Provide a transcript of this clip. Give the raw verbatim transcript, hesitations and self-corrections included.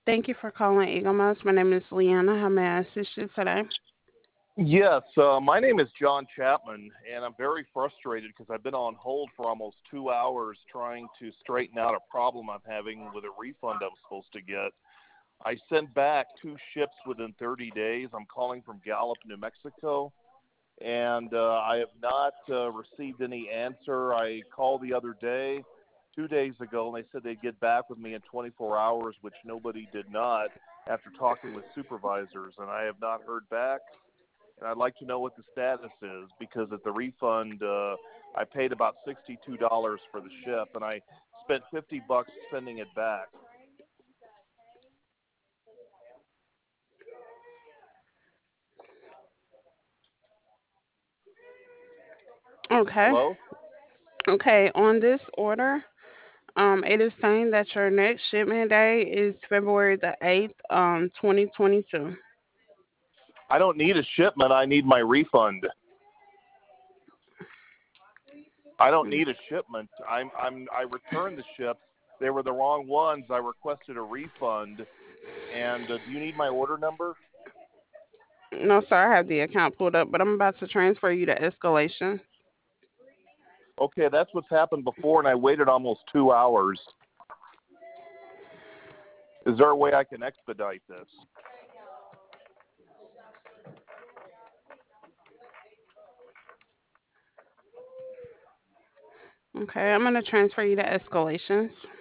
Thank you for calling Eagle Mouse. My name is Leanna. How may I assist you today? Yes, uh, my name is John Chapman, and I'm very frustrated because I've been on hold for almost two hours trying to straighten out a problem I'm having with a refund I'm supposed to get. I sent back two ships within thirty days. I'm calling from Gallup, New Mexico, and uh, I have not uh, received any answer. I called the other day, two days ago, and they said they'd get back with me in twenty-four hours, which nobody did not after talking with supervisors, and I have not heard back. And I'd like to know what the status is because at the refund, uh, I paid about sixty-two dollars for the ship, and I spent fifty bucks sending it back. Okay. Hello? Okay. On this order, um, it is saying that your next shipment day is February the eighth, um, twenty twenty-two. I don't need a shipment. I need my refund. I don't need a shipment. I'm I'm I returned the ships. They were the wrong ones. I requested a refund. And uh, do you need my order number? No, sir. I have the account pulled up, but I'm about to transfer you to escalation. Okay, that's what's happened before, and I waited almost two hours. Is there a way I can expedite this? Okay. I'm going to transfer you to escalations.